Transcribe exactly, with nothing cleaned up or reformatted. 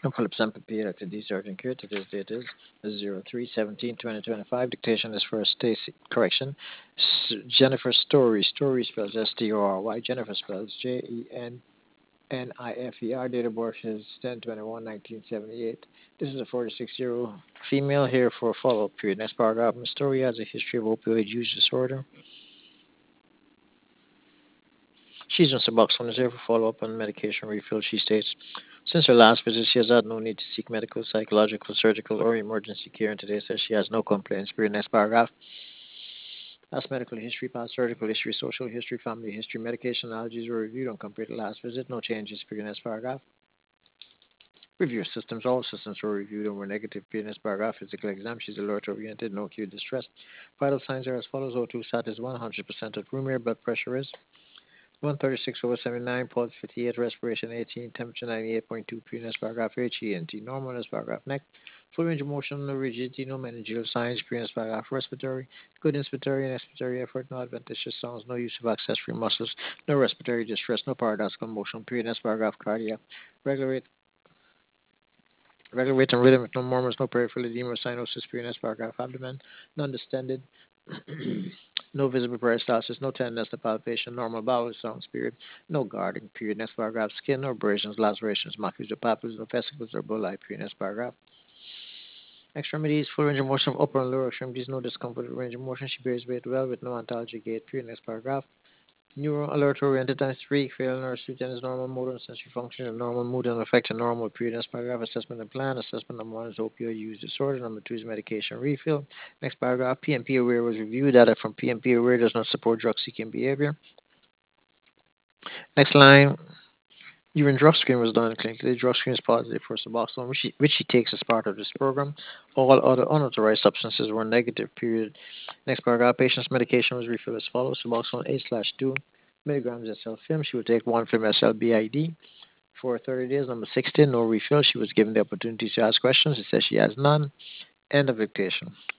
Phillips and Papira to D. Sergeant Care. Today's date is zero three seventeen twenty twenty-five. Dictation is for Stacy. Correction. S- Jennifer Story. Story spells S T O R Y. Jennifer spells J E N N I F E R. Date of birth is ten twenty-one nineteen seventy-eight. This is a forty-six year old female here for a follow up period. Next paragraph. Miss Story has a history of opioid use disorder. She's on Suboxone is here for follow up on medication refill. She states, since her last visit, she has had no need to seek medical, psychological, surgical, or emergency care, and today says she has no complaints. Period. Next paragraph. Past medical history, past surgical history, social history, family history, medication allergies were reviewed and compared to last visit. No changes. Period. Next paragraph. Review systems. All systems were reviewed and were negative. Period. Next paragraph. Physical exam. She's alert oriented. No acute distress. Vital signs are as follows. O two sat is one hundred percent at room air. Blood pressure is one thirty-six over seventy-nine, pulse fifty-eight, respiration eighteen, temperature ninety-eight point two, previous paragraph H, E N T, normal as paragraph neck, full range of motion, no rigidity, no meningeal signs, previous paragraph respiratory, good inspiratory and expiratory effort, no adventitious sounds, no use of accessory muscles, no respiratory distress, no paradoxical motion, previous paragraph cardiac, regular rate, regular rate and rhythm with no murmurs, no peripheral edema, cyanosis, previous paragraph abdomen, non distended, no visible peristalsis, no tenderness, no palpation, normal bowel sounds, period. No guarding, period. Next paragraph, skin, no abrasions, lacerations, macules or papules, no vesicles or bullae, period. Next paragraph. Extremities, full range of motion of upper and lower extremities, no discomfort with range of motion. She bears weight well with no ontology gait, period. Next paragraph. Neuro alert oriented times three, fail nurse is normal motor and sensory function and normal mood and affect a normal period. Next paragraph, assessment and plan. Assessment number one is opioid use disorder. Number two is medication refill. Next paragraph, P M P aware was reviewed. Data from P M P aware does not support drug seeking behavior. Next line, urine drug screen was done clinically. The drug screen is positive for Suboxone, which she, which she takes as part of this program. All other unauthorized substances were negative, period. Next paragraph, patient's medication was refilled as follows. Suboxone eight slash two milligrams S L film. She would take one film S L B I D for thirty days. Number sixteen, no refill. She was given the opportunity to ask questions. It says she has none. End of dictation.